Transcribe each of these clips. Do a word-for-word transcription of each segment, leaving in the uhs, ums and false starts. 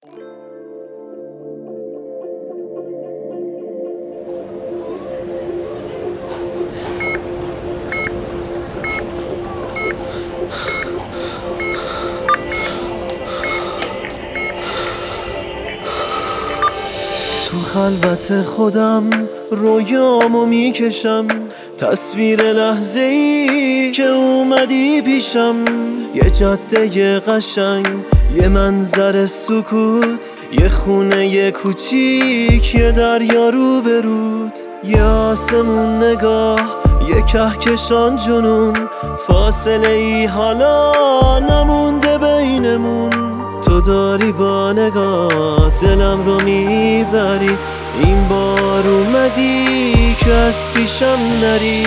تو خلوت خودم رویامو میکشم، تصویر لحظه ای که اومدی پیشم. یه جاده قشنگ، یه منظر سکوت، یه خونه یه کوچیک، یه دریا رو برود، یه آسمون نگاه، یه کهکشان جنون. فاصله ای حالا نمونده بینمون، تو داری با نگاه دلم رو میبری. این بار اومدی که از پیشم نری.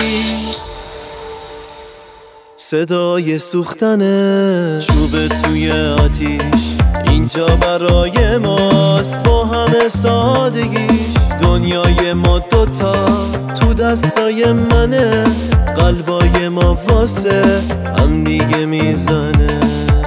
صدای سوختن چوب توی آتیش اینجا برای ماست، با همه سادگیش. دنیای ما دوتا تو دستای منه، قلبای ما واسه هم دیگه میزنه.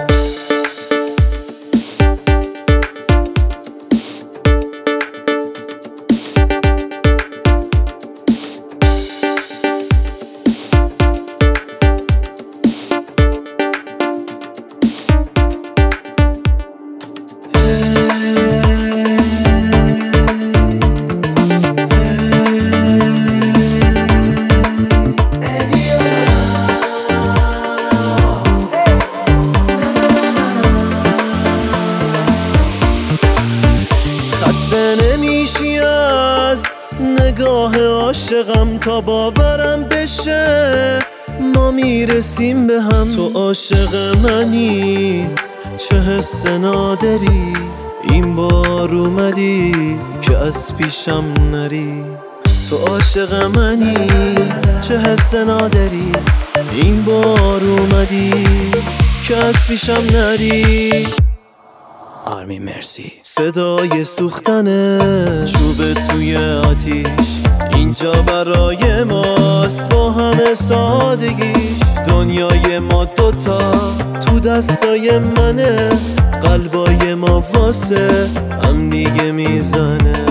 خسته نمیشی از نگاه عاشقم، تا باورم بشه ما میرسیم به هم. تو عاشق منی، چه حس نادری. این بار اومدی که از پیشم نری. تو عاشق منی، چه حس نادری. این بار اومدی که از پیشم نری. آرمین مرسی. صدای سوختن چوب توی آتیش اینجا برای ماست، با همه سادگیش. دنیای ما دوتا تو دستای منه، قلبای ما واسه هم دیگه میزنه.